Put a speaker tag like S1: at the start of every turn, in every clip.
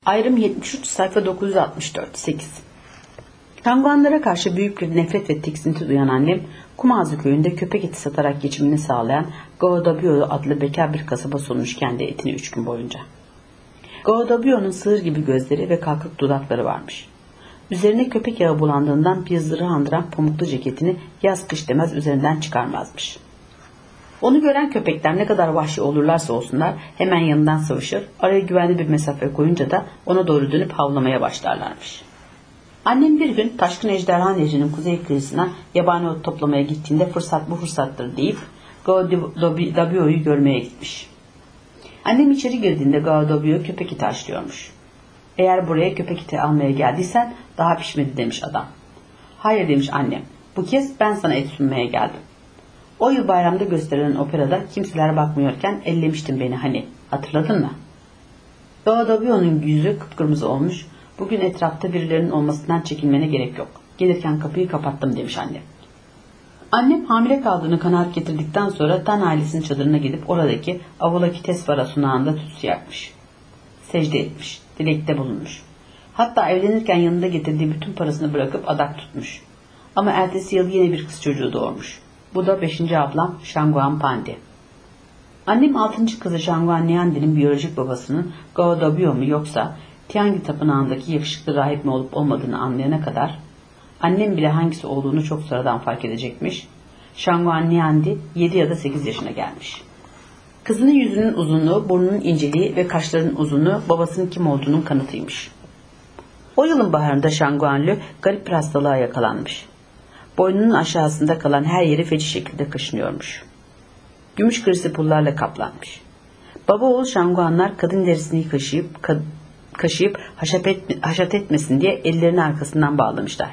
S1: Ayrım 73 sayfa 964 8. Şanguanlara karşı büyük bir nefret ve tiksinti duyan annem, Kumazlı köyünde köpek eti satarak geçimini sağlayan Gaodabyo adlı bekar bir kasaba sunmuş kendi etini 3 gün boyunca. Gaodabyo'nun sığır gibi gözleri ve kalkık dudakları varmış. Üzerine köpek yağı bulandığından pizzırı andıran pamuklu ceketini yaz kış demez üzerinden çıkarmazmış. Onu gören köpekler ne kadar vahşi olurlarsa olsunlar hemen yanından sıvışır, araya güvenli bir mesafe koyunca da ona doğru dönüp havlamaya başlarlarmış. Annem bir gün Taşkın Ejderha Nehri'nin kuzey kıyısına yabani ot toplamaya gittiğinde fırsat bu fırsattır deyip Gaodabyo'yu görmeye gitmiş. Annem içeri girdiğinde Gaodabyo köpek eti haşlıyormuş. Eğer buraya köpek eti almaya geldiysen daha pişmedi demiş adam. Hayır demiş annem, bu kez ben sana et sunmaya geldim. O yıl bayramda gösterilen operada kimseler bakmıyorken ellemiştin beni hani, hatırladın mı? Gaodabyo'nun yüzü kıpkırmızı olmuş. Bugün etrafta birilerinin olmasından çekinmene gerek yok. Gelirken kapıyı kapattım demiş annem. Annem hamile kaldığını kanaat getirdikten sonra Tan ailesinin çadırına gidip oradaki Avalokitesvara sunağında tütsü yakmış. Secde etmiş, dilekte bulunmuş. Hatta evlenirken yanında getirdiği bütün parasını bırakıp adak tutmuş. Ama ertesi yıl yine bir kız çocuğu doğurmuş. Bu da 5. ablam Shangguan Pandi. Annem 6. kızı Shangguan Niandi'nin biyolojik babasının Gaodabyo mu yoksa Tiangi Tapınağı'ndaki yakışıklı rahip mi olup olmadığını anlayana kadar annem bile hangisi olduğunu çok sonradan fark edecekmiş. Shangguan Niandi 7 ya da 8 yaşına gelmiş. Kızının yüzünün uzunluğu, burnunun inceliği ve kaşlarının uzunluğu babasının kim olduğunun kanıtıymış. O yılın baharında Shangguan Lü garip bir hastalığa yakalanmış. Boynunun aşağısında kalan her yeri feci şekilde kaşınıyormuş. Gümüş kırısı pullarla kaplanmış. Baba oğul Shangguanlar kadın derisini kaşıyıp haşat etmesin diye ellerini arkasından bağlamışlar.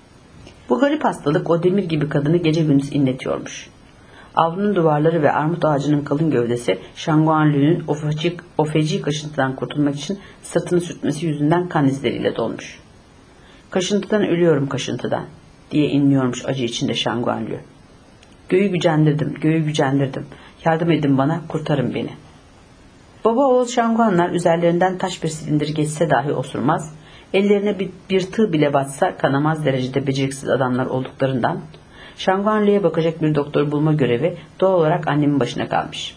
S1: Bu garip hastalık o demir gibi kadını gece gündüz inletiyormuş. Avlunun duvarları ve armut ağacının kalın gövdesi Shangguan Lü'nün o feci kaşıntıdan kurtulmak için sırtını sürtmesi yüzünden kan izleriyle dolmuş. Kaşıntıdan ölüyorum kaşıntıdan diye inliyormuş acı içinde Shangguan Lü. Göğü gücendirdim. Yardım edin bana, kurtarın beni. Baba oğul Shangguanlar üzerlerinden taş bir silindir geçse dahi osurmaz, ellerine bir tığ bile batsa kanamaz derecede beceriksiz adamlar olduklarından Shangguan Lü'ye bakacak bir doktor bulma görevi doğal olarak annemin başına kalmış.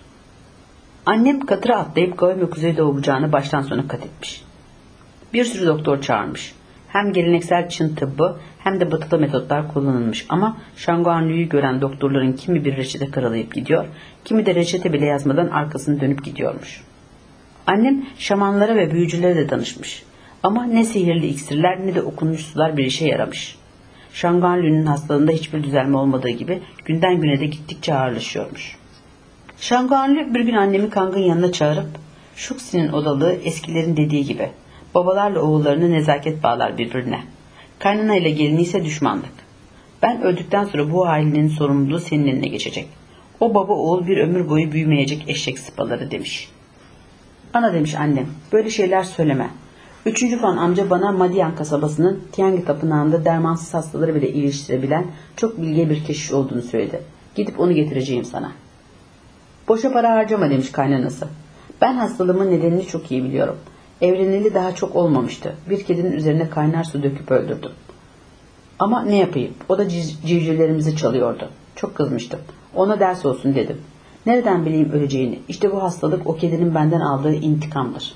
S1: Annem katıra atlayıp Gao ve Kuzeydoğu bucağını baştan sona kat etmiş. Bir sürü doktor çağırmış. Hem geleneksel Çin tıbbı hem de batılı metotlar kullanılmış ama Shangguan Lü'yü gören doktorların kimi bir reçete karalayıp gidiyor, kimi de reçete bile yazmadan arkasını dönüp gidiyormuş. Annem şamanlara ve büyücülere de danışmış. Ama ne sihirli iksirler ne de okunmuş sular bir işe yaramış. Shangguan Lü'nün hastalığında hiçbir düzelme olmadığı gibi günden güne de gittikçe ağırlaşıyormuş. Shangguan Lü bir gün annemi Kang'ın yanına çağırıp Şuksi'nin odalığı eskilerin dediği gibi babalarla oğullarını nezaket bağlar birbirine. Kaynana ile gelini ise düşmanlık. Ben öldükten sonra bu ailenin sorumluluğu senin eline geçecek. O baba oğul bir ömür boyu büyümeyecek eşek sıpaları demiş. Ana demiş annem, böyle şeyler söyleme. 3. Fan amca bana Madian kasabasının Tiangi Tapınağı'nda dermansız hastaları bile iyileştirebilen çok bilge bir keşiş olduğunu söyledi. Gidip onu getireceğim sana. Boşa para harcama demiş kaynanası. Ben hastalığımın nedenini çok iyi biliyorum. Evleneli daha çok olmamıştı. Bir kedinin üzerine kaynar su döküp öldürdüm. Ama ne yapayım? O da civcivlerimizi çalıyordu. Çok kızmıştım. Ona ders olsun dedim. Nereden bileyim öleceğini? İşte bu hastalık o kedinin benden aldığı intikamdır.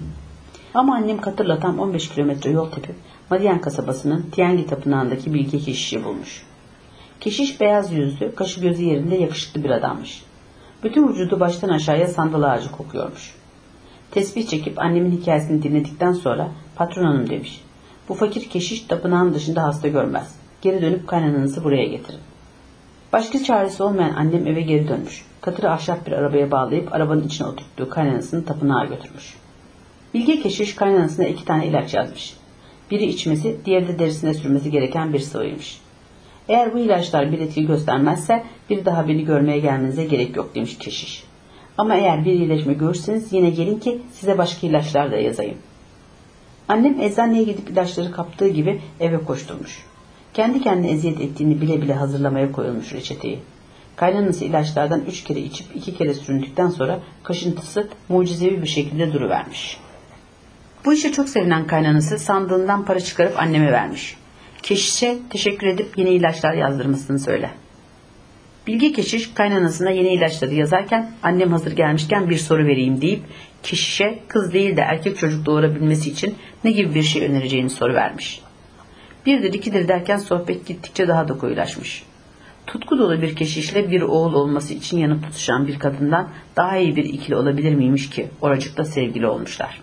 S1: Ama annem katırla tam 15 kilometre yol tepip Madian kasabasının Tiangi Tapınağı'ndaki bilge keşişi bulmuş. Keşiş beyaz yüzlü, kaşı gözü yerinde yakışıklı bir adammış. Bütün vücudu baştan aşağıya sandal ağacı kokuyormuş. Tesbih çekip annemin hikayesini dinledikten sonra patron hanım demiş. Bu fakir keşiş tapınağın dışında hasta görmez. Geri dönüp kaynananızı buraya getirin. Başka çaresi olmayan annem eve geri dönmüş. Katırı ahşap bir arabaya bağlayıp arabanın içine oturttuğu kaynanasını tapınağa götürmüş. Bilge keşiş kaynanasına 2 tane ilaç yazmış. Biri içmesi, diğeri de derisine sürmesi gereken bir sıvıymış. Eğer bu ilaçlar bir etki göstermezse bir daha beni görmeye gelmenize gerek yok demiş keşiş. Ama eğer bir iyileşme görürseniz yine gelin ki size başka ilaçlar da yazayım. Annem eczaneye gidip ilaçları kaptığı gibi eve koşturmuş. Kendi kendine eziyet ettiğini bile bile hazırlamaya koyulmuş reçeteyi. Kaynanası ilaçlardan 3 kere içip 2 kere süründükten sonra kaşıntısı mucizevi bir şekilde duruvermiş. Bu işe çok sevinen kaynanası sandığından para çıkarıp anneme vermiş. Keşişe teşekkür edip yeni ilaçlar yazdırmasını söyle. Bilge keşiş kaynanasına yeni ilaçları yazarken annem hazır gelmişken bir soru vereyim deyip keşişe kız değil de erkek çocuk doğurabilmesi için ne gibi bir şey önereceğini soruvermiş. Birdir ikidir derken sohbet gittikçe daha da koyulaşmış. Tutku dolu bir keşişle bir oğul olması için yanıp tutuşan bir kadından daha iyi bir ikili olabilir miymiş ki oracıkta sevgili olmuşlar.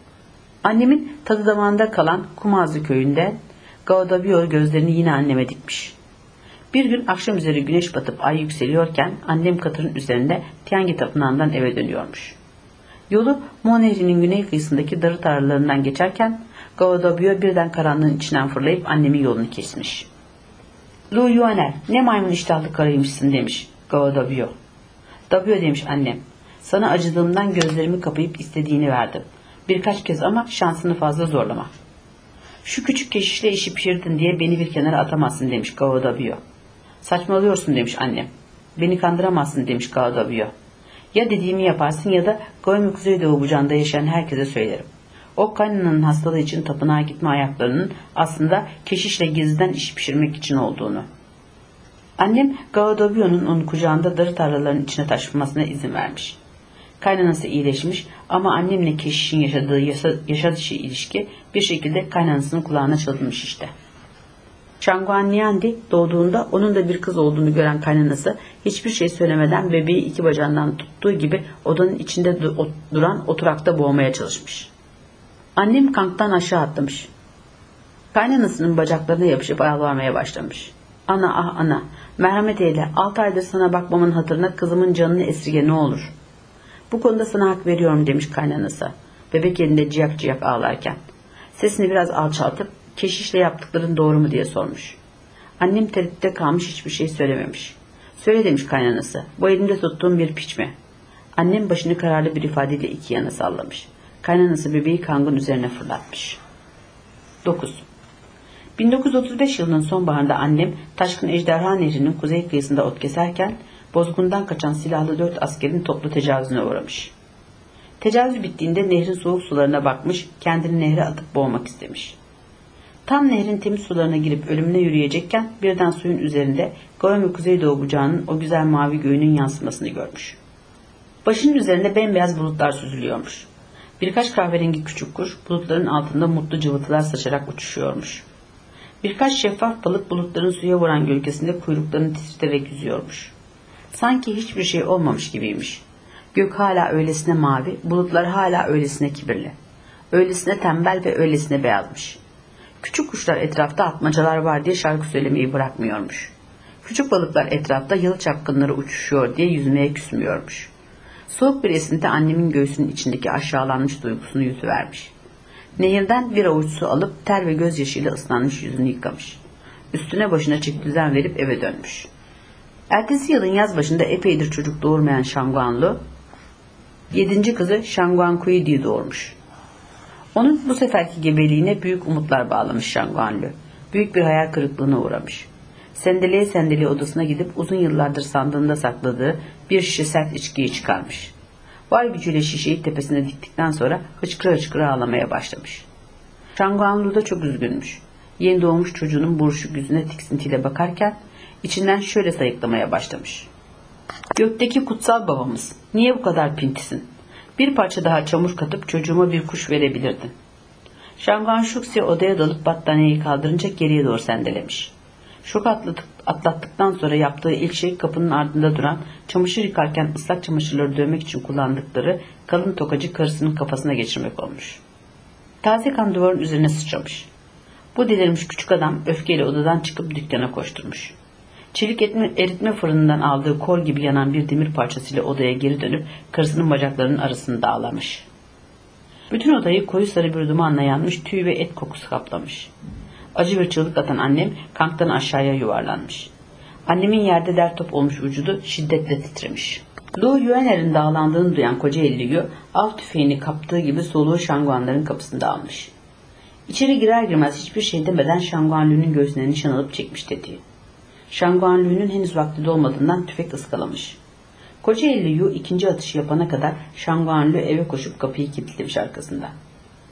S1: Annemin tadı damağında kalan Kumazlı köyünde Gaudabio gözlerini yine anneme dikmiş. Bir gün akşam üzeri güneş batıp ay yükseliyorken annem katırın üzerinde Tiangi tapınağından eve dönüyormuş. Yolu Mo Nehri'nin güney kıyısındaki darı tarlalarından geçerken Gaudabio birden karanlığın içinden fırlayıp annemin yolunu kesmiş. "Lu Yuaner, ne maymun iştahlı karıymışsın," demiş Gaudabio. "Dabio," demiş annem, "sana acıdığımdan gözlerimi kapayıp istediğini verdim. Birkaç kez ama şansını fazla zorlama. Şu küçük keşişle işi pişirdin diye beni bir kenara atamazsın," demiş Gaudabio. "Saçmalıyorsun," demiş annem. "Beni kandıramazsın," demiş Gaudabio. "Ya dediğimi yaparsın ya da Goymu Kuzeydoğu bucağında yaşayan herkese söylerim. O kaynananın hastalığı için tapınağa gitme ayaklarının aslında keşişle gizliden iş pişirmek için olduğunu." Annem Gaudabio'nun onu kucağında darı tarlalarının içine taşınmasına izin vermiş. Kaynanası iyileşmiş ama annemle keşişin yaşadığı yaşa dışı ilişki bir şekilde kaynanasının kulağına çalınmış işte. Şanguan Niandi doğduğunda onun da bir kız olduğunu gören kaynanası hiçbir şey söylemeden bebeği iki bacağından tuttuğu gibi odanın içinde duran oturakta boğmaya çalışmış. Annem kanktan aşağı atlamış. Kaynanasının bacaklarına yapışıp ağlamaya başlamış. "Ana, ah ana, merhamet eyle, 6 aydır sana bakmamın hatırına kızımın canını esirge ne olur. Bu konuda sana hak veriyorum," demiş kaynanası bebek elinde ciyak ciyak ağlarken. Sesini biraz alçaltıp keşişle yaptıkların doğru mu diye sormuş. Annem tereddütte kalmış, hiçbir şey söylememiş. "Söyle," demiş kaynanası, "bu elimde tuttuğum bir piç mi?" Annem başını kararlı bir ifadeyle iki yana sallamış. Kaynanası bebeği kangın üzerine fırlatmış. 9. 1935 yılının sonbaharında annem Taşkın Ejderha Nehri'nin kuzey kıyısında ot keserken bozgundan kaçan silahlı 4 askerin toplu tecavüzüne uğramış. Tecavüz bittiğinde nehrin soğuk sularına bakmış, kendini nehre atıp boğmak istemiş. Tam nehrin temiz sularına girip ölümüne yürüyecekken birden suyun üzerinde Goymu Kuzeydoğu bucağının o güzel mavi göğünün yansımasını görmüş. Başının üzerinde bembeyaz bulutlar süzülüyormuş. Birkaç kahverengi küçük kuş bulutların altında mutlu cıvıltılar saçarak uçuşuyormuş. Birkaç şeffaf balık bulutların suya vuran gölgesinde kuyruklarını titreterek yüzüyormuş. Sanki hiçbir şey olmamış gibiymiş. Gök hala öylesine mavi, bulutlar hala öylesine kibirli. Öylesine tembel ve öylesine beyazmış. Küçük kuşlar etrafta atmacalar var diye şarkı söylemeyi bırakmıyormuş. Küçük balıklar etrafta yalı çapkınları uçuşuyor diye yüzmeye küsmüyormuş. Soğuk bir esinti annemin göğsünün içindeki aşağılanmış duygusunu yutuvermiş. Nehirden bir avuç su alıp ter ve gözyaşıyla ıslanmış yüzünü yıkamış. Üstüne başına çeki düzen verip eve dönmüş. Ertesi yılın yaz başında epeydir çocuk doğurmayan Şanguanlu, 7. kızı Şanguan Kuidi'yi doğurmuş. Onun bu seferki gebeliğine büyük umutlar bağlamış Şanguanlu. Büyük bir hayal kırıklığına uğramış. Sendeleye sendeleye odasına gidip uzun yıllardır sandığında sakladığı bir şişe sert içkiyi çıkarmış. Var gücüyle şişeyi tepesine diktikten sonra hıçkıra hıçkıra ağlamaya başlamış. Şanguanlu da çok üzgünmüş. Yeni doğmuş çocuğunun buruşuk yüzüne tiksintiyle bakarken içinden şöyle sayıklamaya başlamış. "Gökteki kutsal babamız, niye bu kadar pintisin? Bir parça daha çamur katıp çocuğuma bir kuş verebilirdin." Şanguan Şuksi odaya dalıp battaniyeyi kaldırınca geriye doğru sendelemiş. Şok atlattıktan sonra yaptığı ilk şey kapının ardında duran, çamaşır yıkarken ıslak çamaşırları dövmek için kullandıkları kalın tokacı karısının kafasına geçirmek olmuş. Taze kan duvarın üzerine sıçramış. Bu delirmiş küçük adam öfkeyle odadan çıkıp dükkana koşturmuş. Çelik eritme fırınından aldığı kol gibi yanan bir demir parçasıyla odaya geri dönüp karısının bacaklarının arasını dağlamış. Bütün odayı koyu sarı bir dumanla yanmış tüy ve et kokusu kaplamış. Acı bir çığlık atan annem kanktan aşağıya yuvarlanmış. Annemin yerde der top olmuş vücudu şiddetle titremiş. Lu Yuaner'in dağlandığını duyan koca Elliyu av tüfeğini kaptığı gibi soluğu Şanguanların kapısında almış. İçeri girer girmez hiçbir şey demeden Şanguanlu'nun göğsüne nişan alıp çekmiş dediği. Şanguanlu'nun henüz vakti dolmadığından tüfek ıskalamış. Koca Elliyu ikinci atışı yapana kadar Şanguanlu eve koşup kapıyı kilitlemiş arkasından.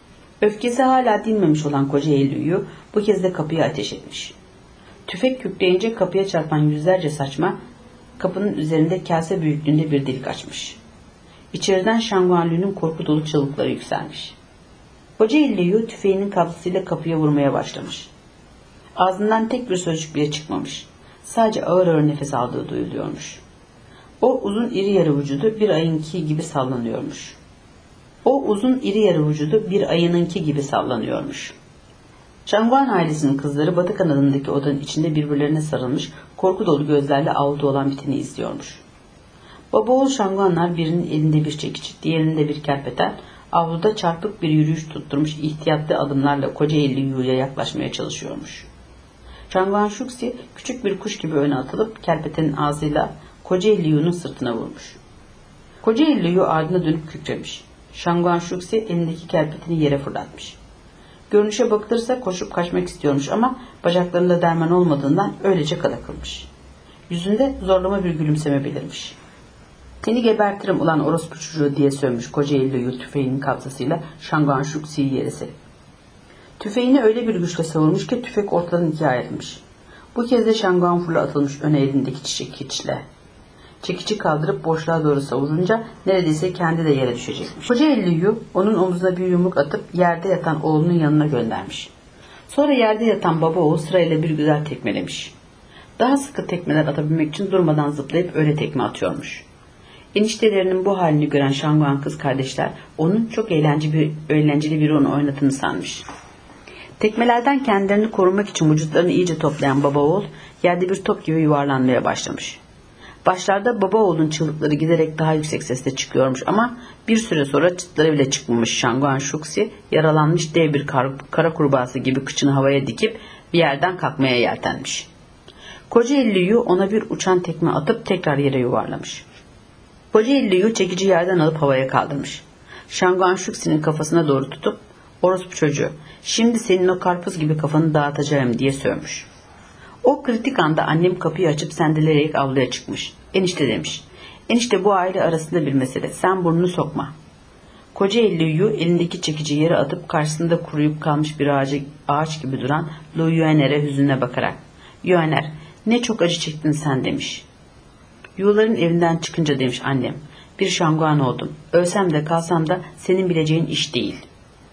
S1: Öfkesi hala dinmemiş olan koca Eylül'ü bu kez de kapıya ateş etmiş. Tüfek kükreyince kapıya çarpan yüzlerce saçma kapının üzerinde kase büyüklüğünde bir delik açmış. İçeriden Şanguanlu'nun korku dolu çığlıkları yükselmiş. Koca Eylül'ü tüfeğinin kabzasıyla kapıya vurmaya başlamış. Ağzından tek bir sözcük bile çıkmamış. Sadece ağır ağır nefes aldığı duyuluyormuş. O uzun iri yarı vücudu bir ayınki gibi sallanıyormuş. Şanguan ailesinin kızları batı kanadındaki odanın içinde birbirlerine sarılmış, korku dolu gözlerle avluda olan biteni izliyormuş. Baba oğul Şanguanlar birinin elinde bir çekiç, diğerinde bir kerpeten, avluda çarpık bir yürüyüş tutturmuş ihtiyatlı adımlarla koca Eylül'e yaklaşmaya çalışıyormuş. Şanguan Şuksi küçük bir kuş gibi öne atılıp kerpetenin ağzıyla koca Eylül'ün sırtına vurmuş. Koca Eylül ardına dönüp kükremiş. Şanguan Şuksi elindeki kerpeteni yere fırlatmış. Görünüşe bakılırsa koşup kaçmak istiyormuş ama bacaklarında derman olmadığından öylece kala kılmış. Yüzünde zorlama bir gülümseme belirmiş. "Seni gebertirim ulan orospu çocuğu" diye sövmüş koca Eylül tüfeğinin kabzasıyla Şanguan Şuksi'yi yere serip. Tüfeğini öyle bir güçle savurmuş ki tüfek ortadan ikiye ayrılmış. Bu kez de Şanguan fırla atılmış öne elindeki çekiçle. Çekici kaldırıp boşluğa doğru savurunca neredeyse kendi de yere düşecekmiş. Koca Eylül'ü onun omzuna bir yumruk atıp yerde yatan oğlunun yanına göndermiş. Sonra yerde yatan baba oğul sırayla bir güzel tekmelemiş. Daha sıkı tekmeler atabilmek için durmadan zıplayıp öyle tekme atıyormuş. Eniştelerinin bu halini gören Şanguan kız kardeşler onun çok eğlenceli bir oyun oynadığını sanmış. Tekmelerden kendilerini korumak için vücutlarını iyice toplayan baba oğul yerde bir top gibi yuvarlanmaya başlamış. Başlarda baba oğlun çığlıkları giderek daha yüksek sesle çıkıyormuş ama bir süre sonra çıtları bile çıkmamış Şanguan Şuksi yaralanmış dev bir kara kurbağası gibi kıçını havaya dikip bir yerden kalkmaya yeltenmiş. Koca Eylül'ü ona bir uçan tekme atıp tekrar yere yuvarlamış. Koca Eylül'ü çekici yerden alıp havaya kaldırmış. Şanguan Şuksi'nin kafasına doğru tutup "Orospu çocuğu, şimdi senin o karpuz gibi kafanı dağıtacağım" diye sövmüş. O kritik anda annem kapıyı açıp sendeleyerek avluya çıkmış. "Enişte" demiş. "Enişte, bu aile arasında bir mesele. Sen burnunu sokma." Koca Eylül'ü elindeki çekici yere atıp karşısında kuruyup kalmış bir ağaç gibi duran Lu Yuaner'e hüzünle bakarak "Yuaner, ne çok acı çektin sen" demiş. "Yuğların evinden çıkınca" demiş annem, "bir Şanguan oldum. Ölsem de kalsam da senin bileceğin iş değil."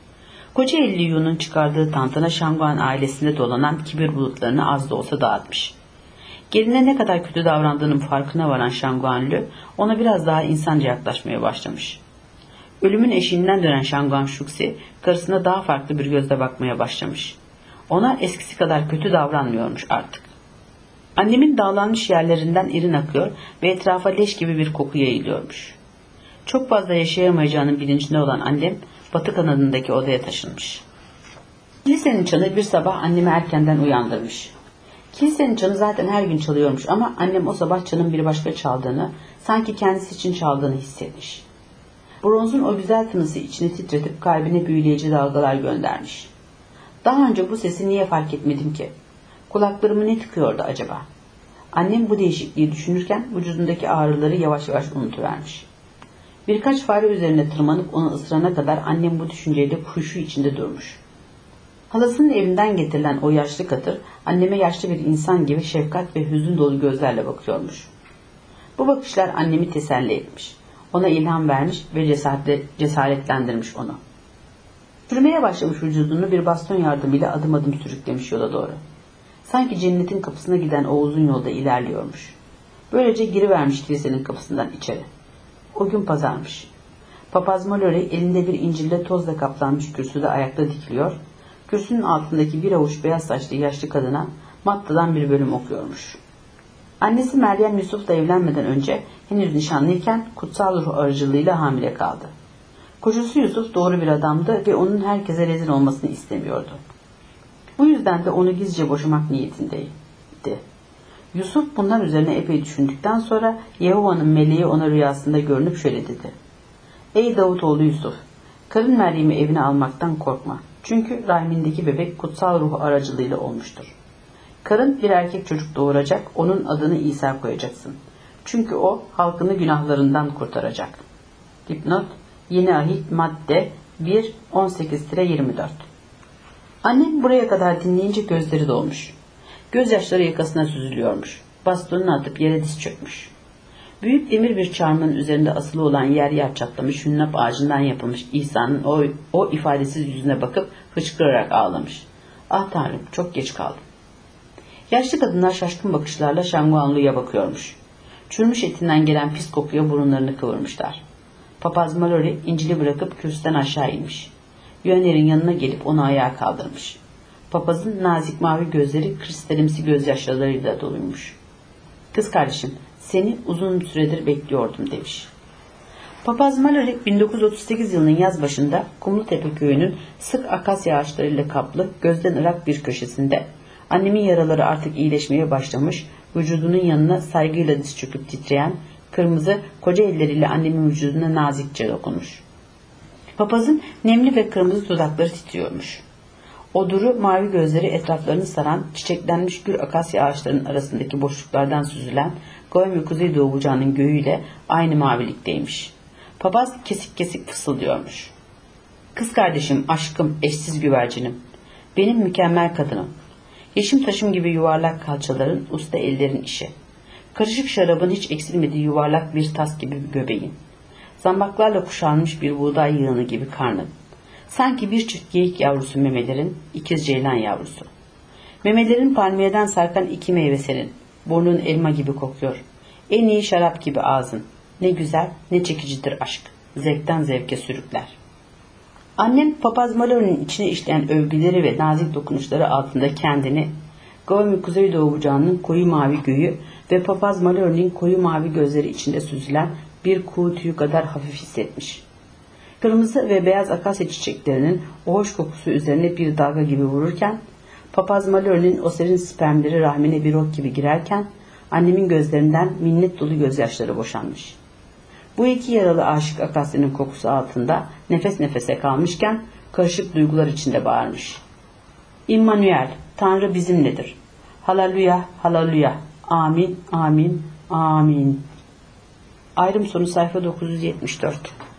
S1: Koca Eylül'ün çıkardığı tantana Şanguan ailesinde dolanan kibir bulutlarını az da olsa dağıtmış. Geline ne kadar kötü davrandığının farkına varan Şanguanlu ona biraz daha insanca yaklaşmaya başlamış. Ölümün eşiğinden dönen Şanguan Şuksi karısına daha farklı bir gözle bakmaya başlamış. Ona eskisi kadar kötü davranmıyormuş artık. Annemin dağlanmış yerlerinden irin akıyor ve etrafa leş gibi bir koku yayılıyormuş. Çok fazla yaşayamayacağının bilincinde olan annem batı kanadındaki odaya taşınmış. Kilisenin çanı bir sabah annemi erkenden uyandırmış. Kilisenin çanı zaten her gün çalıyormuş ama annem o sabah çanın bir başka çaldığını, sanki kendisi için çaldığını hissetmiş. Bronzun o güzel tınısı içini titretip kalbine büyüleyici dalgalar göndermiş. Daha önce bu sesi niye fark etmedim ki? Kulaklarımı ne tıkıyordu acaba? Annem bu değişikliği düşünürken vücudundaki ağrıları yavaş yavaş unutuvermiş. Birkaç fare üzerine tırmanıp onu ısırana kadar annem bu düşünceyle huşu içinde durmuş. Halasının evinden getirilen o yaşlı katır anneme yaşlı bir insan gibi şefkat ve hüzün dolu gözlerle bakıyormuş. Bu bakışlar annemi teselli etmiş. Ona ilham vermiş ve cesaretlendirmiş onu. Çürümeye başlamış vücudunu bir baston yardımıyla adım adım sürüklemiş yola doğru. Sanki cennetin kapısına giden o uzun yolda ilerliyormuş. Böylece girivermiş kilisenin kapısından içeri. O gün pazarmış. Papaz Mallory elinde bir İncil'de tozla kaplanmış kürsüde ayakta dikiliyor, kürsünün altındaki bir avuç beyaz saçlı yaşlı kadına Matta'dan bir bölüm okuyormuş. Annesi Meryem Yusuf'la evlenmeden önce henüz nişanlıyken kutsal ruh aracılığıyla hamile kaldı. Kocası Yusuf doğru bir adamdı ve onun herkese rezil olmasını istemiyordu. Bu yüzden de onu gizlice boşamak niyetindeydi. Yusuf bundan üzerine epey düşündükten sonra Yehova'nın meleği ona rüyasında görünüp şöyle dedi: "Ey Davutoğlu Yusuf, karın Meryem'i evine almaktan korkma. Çünkü rahmindeki bebek kutsal ruh aracılığıyla olmuştur. Karın bir erkek çocuk doğuracak, onun adını İsa koyacaksın. Çünkü o halkını günahlarından kurtaracak." Dipnot: Yeni Ahit madde 1-18-24. Annem buraya kadar dinleyince gözleri dolmuş. Gözyaşları yakasına süzülüyormuş. Bastonunu atıp yere diz çökmüş. Büyük demir bir çarmıhın üzerinde asılı olan yer çatlamış, hünnap ağacından yapılmış İsa'nın o ifadesiz yüzüne bakıp hıçkırarak ağlamış. Ah Tanrım, çok geç kaldım. Yaşlı kadınlar şaşkın bakışlarla Şanguanlu'ya bakıyormuş. Çürümüş etinden gelen pis kokuya burunlarını kıvırmışlar. Papaz Mallory İncil'i bırakıp kürsüden aşağı inmiş. Yöner'in yanına gelip onu ayağa kaldırmış. Papazın nazik mavi gözleri kristalimsi gözyaşlarıyla doluymuş. Kız kardeşim, seni uzun süredir bekliyordum demiş. Papaz Mallory 1938 yılının yaz başında Kumlutepe köyünün sık akasya ağaçlarıyla kaplı gözden ırak bir köşesinde annemin yaraları artık iyileşmeye başlamış, vücudunun yanına saygıyla diz çöküp titreyen kırmızı koca elleriyle annemin vücuduna nazikçe dokunmuş. Papazın nemli ve kırmızı dudakları titriyormuş. O duru mavi gözleri etraflarını saran çiçeklenmiş gür akasya ağaçlarının arasındaki boşluklardan süzülen Goemi Kuzeydoğu bucağının göğüyle aynı mavilikteymiş. Papaz kesik kesik fısıldıyormuş. Kız kardeşim, aşkım, eşsiz güvercinim. Benim mükemmel kadınım. Yeşim taşım gibi yuvarlak kalçaların, usta ellerin işi. Karışık şarabın hiç eksilmediği yuvarlak bir tas gibi bir göbeğin. Zambaklarla kuşanmış bir buğday yığını gibi karnın. Sanki bir çift geyik yavrusu memelerin, ikiz ceylan yavrusu. Memelerin palmiyeden sarkan iki meyve senin. Burnun elma gibi kokuyor. En iyi şarap gibi ağzın. Ne güzel, ne çekicidir aşk. Zevkten zevke sürükler. Annem Papaz Mallory'nin içine işleyen övgüleri ve nazik dokunuşları altında kendini Goemi Kuzeydoğu bucağının koyu mavi göğü ve Papaz Mallory'nin koyu mavi gözleri içinde süzülen bir kuğu tüyü kadar hafif hissetmiş. Kırmızı ve beyaz akasya çiçeklerinin o hoş kokusu üzerine bir dalga gibi vururken, Papaz Mallory'nin o serin spermleri rahmine bir ok gibi girerken, annemin gözlerinden minnet dolu gözyaşları boşanmış. Bu iki yaralı aşık akasyanın kokusu altında nefes nefese kalmışken, karışık duygular içinde bağırmış. İmmanuel, Tanrı bizimledir. Haleluya, haleluya, amin, amin, amin. Ayrım sonu sayfa 974.